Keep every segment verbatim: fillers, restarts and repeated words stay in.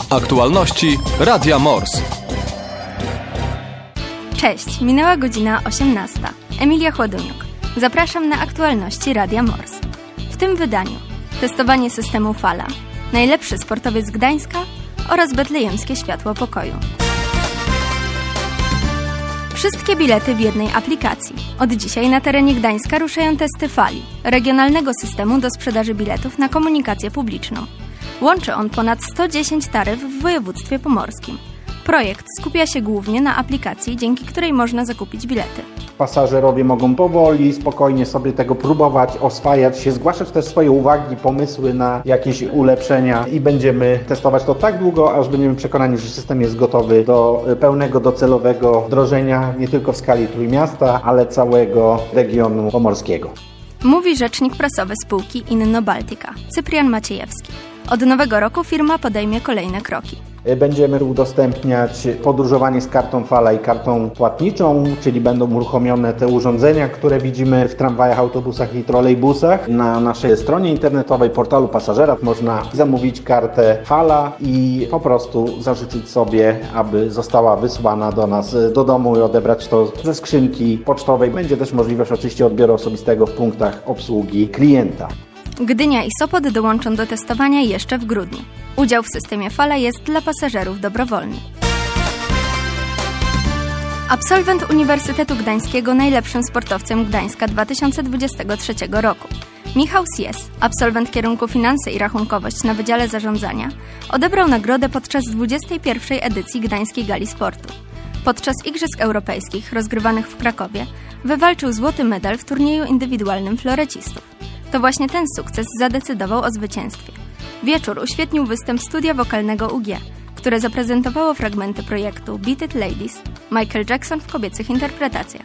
Aktualności Radia Mors. Cześć, minęła godzina osiemnasta. Emilia Chłoduniuk. Zapraszam na aktualności Radia Mors. W tym wydaniu testowanie systemu Fala, najlepszy sportowiec Gdańska oraz betlejemskie światło pokoju. Wszystkie bilety w jednej aplikacji. Od dzisiaj na terenie Gdańska ruszają testy Fali, regionalnego systemu do sprzedaży biletów na komunikację publiczną. Łączy on ponad sto dziesięć taryf w województwie pomorskim. Projekt skupia się głównie na aplikacji, dzięki której można zakupić bilety. Pasażerowie mogą powoli, spokojnie sobie tego próbować, oswajać się, zgłaszać też swoje uwagi, pomysły na jakieś ulepszenia i będziemy testować to tak długo, aż będziemy przekonani, że system jest gotowy do pełnego, docelowego wdrożenia nie tylko w skali Trójmiasta, ale całego regionu pomorskiego. Mówi rzecznik prasowy spółki Inno Baltica, Cyprian Maciejewski. Od nowego roku firma podejmie kolejne kroki. Będziemy udostępniać podróżowanie z kartą Fala i kartą płatniczą, czyli będą uruchomione te urządzenia, które widzimy w tramwajach, autobusach i trolejbusach. Na naszej stronie internetowej, portalu pasażera można zamówić kartę Fala i po prostu zażyczyć sobie, aby została wysłana do nas do domu i odebrać to ze skrzynki pocztowej. Będzie też możliwość oczywiście odbioru osobistego w punktach obsługi klienta. Gdynia i Sopot dołączą do testowania jeszcze w grudniu. Udział w systemie Fala jest dla pasażerów dobrowolny. Absolwent Uniwersytetu Gdańskiego najlepszym sportowcem Gdańska dwa tysiące dwudziestego trzeciego roku. Michał Sies, absolwent kierunku Finanse i Rachunkowość na Wydziale Zarządzania, odebrał nagrodę podczas dwudziestej pierwszej edycji Gdańskiej Gali Sportu. Podczas Igrzysk Europejskich rozgrywanych w Krakowie wywalczył złoty medal w turnieju indywidualnym florecistów. To właśnie ten sukces zadecydował o zwycięstwie. Wieczór uświetnił występ studia wokalnego U G, które zaprezentowało fragmenty projektu Beat It Ladies, Michael Jackson w kobiecych interpretacjach.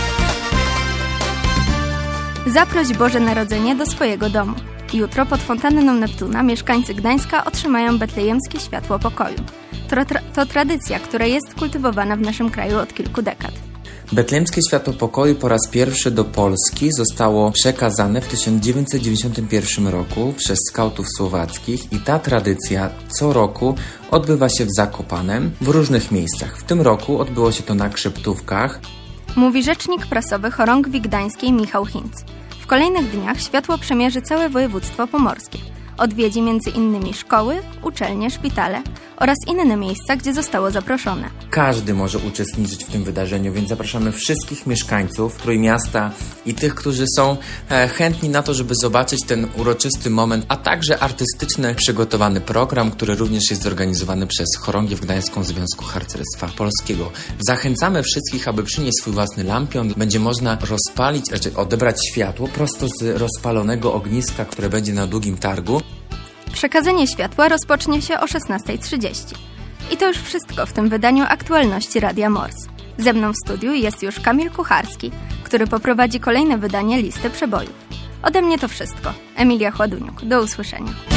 Zaproś Boże Narodzenie do swojego domu. Jutro pod fontanną Neptuna mieszkańcy Gdańska otrzymają betlejemskie światło pokoju. To, tra- to tradycja, która jest kultywowana w naszym kraju od kilku dekad. Betlejemskie światło pokoju po raz pierwszy do Polski zostało przekazane w tysiąc dziewięćset dziewięćdziesiątym pierwszym roku przez skautów słowackich i ta tradycja co roku odbywa się w Zakopanem w różnych miejscach. W tym roku odbyło się to na Krzeptówkach. Mówi rzecznik prasowy Chorągwi Gdańskiej Michał Hinc. W kolejnych dniach światło przemierzy całe województwo pomorskie. Odwiedzi między innymi szkoły, uczelnie, szpitale oraz inne miejsca, gdzie zostało zaproszone. Każdy może uczestniczyć w tym wydarzeniu, więc zapraszamy wszystkich mieszkańców Trójmiasta i tych, którzy są e, chętni na to, żeby zobaczyć ten uroczysty moment, a także artystyczny, przygotowany program, który również jest zorganizowany przez Chorągiew Gdańską Związku Harcerstwa Polskiego. Zachęcamy wszystkich, aby przynieść swój własny lampion. Będzie można rozpalić, znaczy odebrać światło prosto z rozpalonego ogniska, które będzie na długim targu. Przekazanie światła rozpocznie się o szesnasta trzydzieści. I to już wszystko w tym wydaniu aktualności Radia Mors. Ze mną w studiu jest już Kamil Kucharski, który poprowadzi kolejne wydanie listy przebojów. Ode mnie to wszystko. Emilia Chłoduniuk. Do usłyszenia.